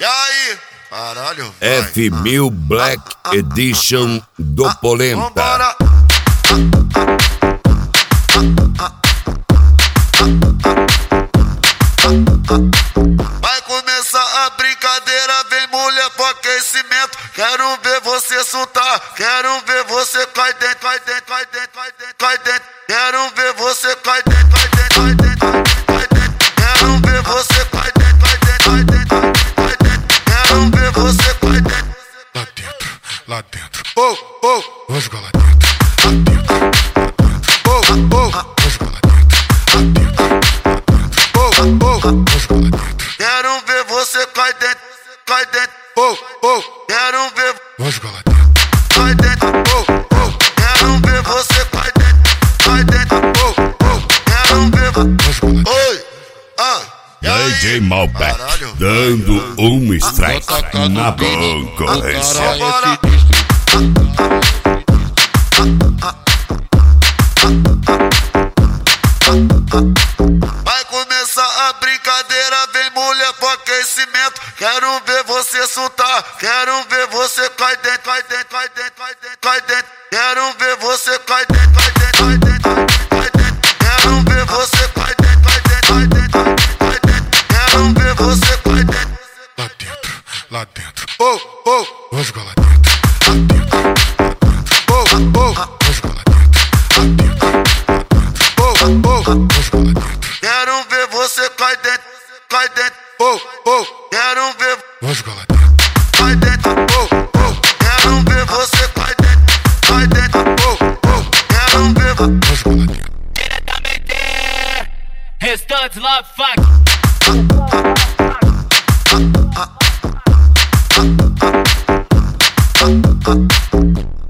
E aí? Caralho. F1000 Black Edition do Polenta. Vambora. Vai começar a brincadeira, vem mulher pro aquecimento. Quero ver você soltar, quero ver você cai dentro, cai dentro, cai dentro, cai dentro, cai dentro. Quero ver você cai dentro, cai dentro, cai dentro, cai dentro. Quero ver você cai dentro, cai dentro, cai dentro, cai dentro. Quero ver você cai dentro. Lá dentro, lá dentro. Oh, oh, vou jogar lá dentro. Lá dentro, lá dentro. Oh, oh, vou jogar lá dentro. Lá dentro, lá dentro. Oh, oh, vou jogar lá dentro. Quero ver você cai dentro, cai dentro. Oh, oh, Quero ver vou jogar lá dentro. cai dentro. Oh, oh, Quero ver você cai dentro, cai dentro. oh, oh, Quero ver. vou jogar lá dentro. Oi, e aí? DJ Malbec Caralho. dando um strike na concorrência. Vambora. Vai começar a brincadeira, vem mulher pro aquecimento. Quero ver você soltar, quero ver você cai dentro, cai dentro, cai dentro, cai dentro, cai dentro. Quero ver você cai dentro, cai dentro, cai dentro, cai dentro. Quero ver você cai dentro, cai dentro, cai dentro, cai dentro. Quero ver você cai dentro. Lá dentro, lá dentro. Oh, oh, vou jogar lá dentro. Lá dentro, lá dentro. Oh, oh, vou jogar lá dentro. Lá dentro, lá dentro. Oh, oh, vou jogar lá dentro. Quero ver você cai dentro, cai dentro. Oh, oh, Quero ver vou jogar lá dentro. cai dentro. Oh, oh, Quero ver você cai dentro, cai dentro. oh, oh, Quero ver. vou jogar lá dentro. Diretamente, Restantes Love Fuck.